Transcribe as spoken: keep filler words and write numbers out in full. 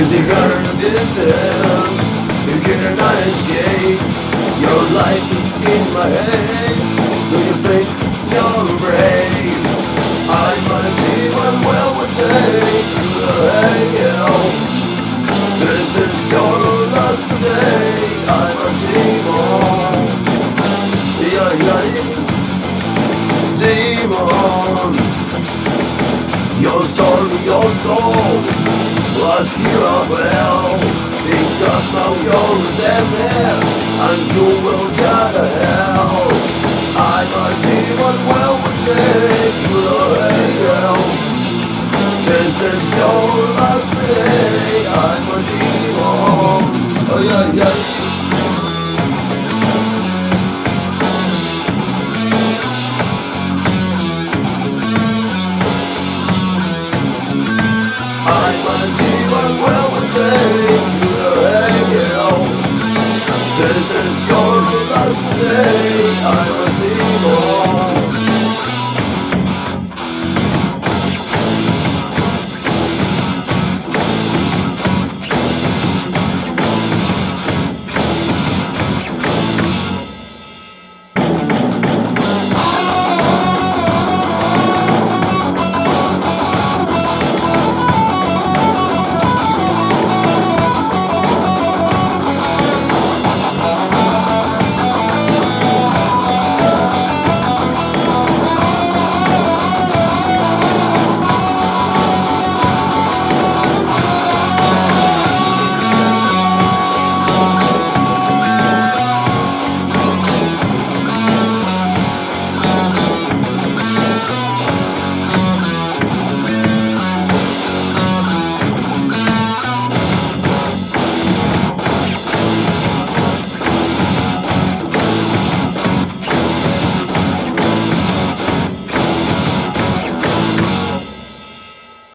you heard in the distance, you cannot escape. Your life is in my hands. Do you think you're brave? I'm on a demon, well we'll take the hell. This is your last day. I'm a demon. Yeah, yeah, demon. Your soul, your soul was here as well. Because now you're a dead man, and you will go to hell. I'm a demon, well we'll take the hell. This is your last day. I'm a demon. Oh yeah, yeah. I'm a demon, well we'll take the hell. This is your last day. I'm